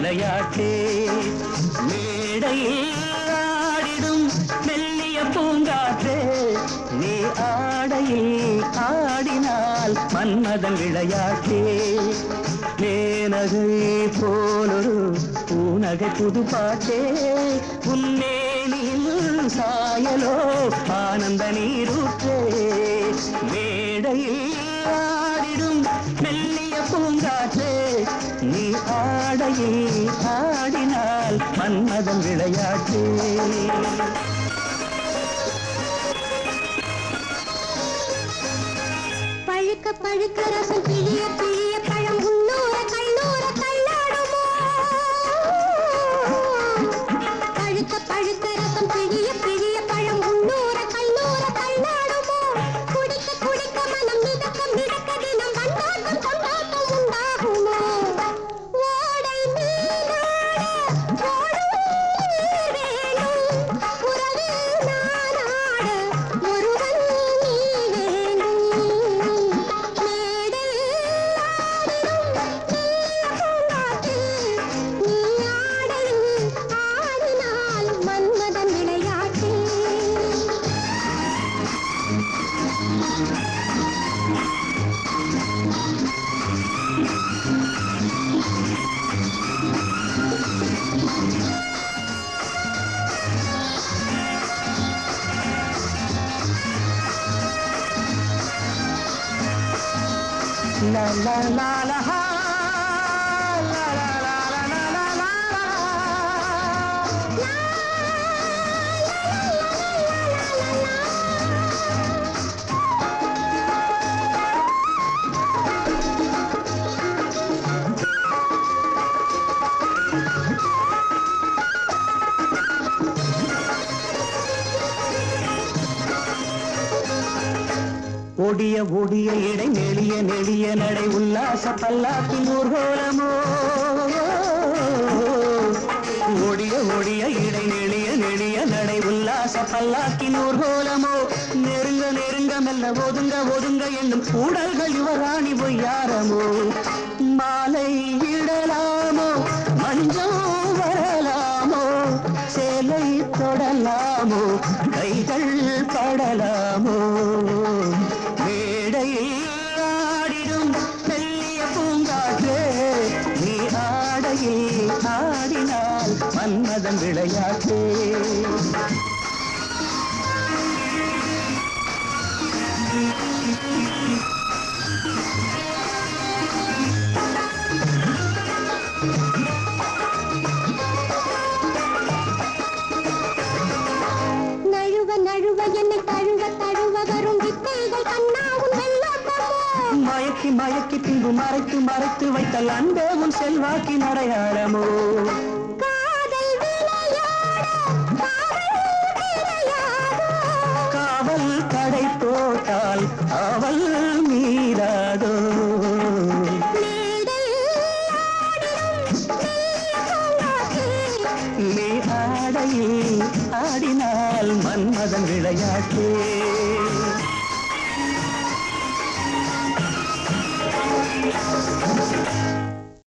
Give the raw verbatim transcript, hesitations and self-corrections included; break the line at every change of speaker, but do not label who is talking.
விளையாட்டே மேடையில் ஆடிடும் மெல்லிய பூங்காற்றே நீ ஆடையில் ஆடினால் மன்மதன் விளையாட்டே மேனகை போலொரு பூநகை புது பாட்டே உன்னேனில் சாயலோ ஆனந்த நீரூற்றே மேடையில் ஆடிடும் மெல்லிய பூங்காற்றே நீ ஆடையில் ஆடினால் மன்மதன் விளையாட்டே
பழுக்க பழுக்க ரசம் பிழிய பிழிய பழம் உள்ளூர கல்லூர தள்ளாடுமோ பழுக்க பழுக்க ரசம் பிழிய பிழிய பழம் உள்ளூர கல்லூர தள்ளாடுமோ குடிக்க குடிக்க மனம் மிதக்க மிதக்க தினம் வந்தாட்டம் கொண்டாட்டம் உண்டாகுமோ ஓடை மீனாட ஓடும் நீர் வேணும் உறவில் நானாட ஒருவன் நீ வேணும் Manmadhan விளையாட்டே
la la la la ha la la la la la la la ஒடிய ஒடிய இடை நெளிய நெளிய நடை உல்லாச பல்லாக்கின் ஊர்கோலமோ ஒடிய ஒடிய இடை நெளிய நெளிய நடை உல்லாச பல்லாக்கின் ஊர்கோலமோ நெருங்க நெருங்க மெல்ல ஒதுங்க ஒதுங்க என்னும் கூடல்கள் யுவராணி பொய்யாரமோ மாலை இடலாமோ மஞ்சம் வரலாமோ சேலை தொடலாமோ கைகள் படலாமோ மேடையில் ஆடிடும் மெல்லிய பூங்காற்றே நீ ஆடையில் ஆடினால் மன்மதன் விளையாட்டே
நழுவ நழுவ என்னை தழுவ தழுவ வரும் வித்தைகள் கண்ணாவும் வெள்ளோட்டமோ
மயக்கி மயக்கி பின்பு மறைத்து மறைத்து வைத்தல் அன்பே உன் செல்வாக்கின் அடையாளமோ
காதல் விளையாட காவல் விளையாடோ
காவல் கடை போட்டால் அவள் மீறாதோ நீ ஆடையில் ஆடினால் மன்மதன் விளையாட்டே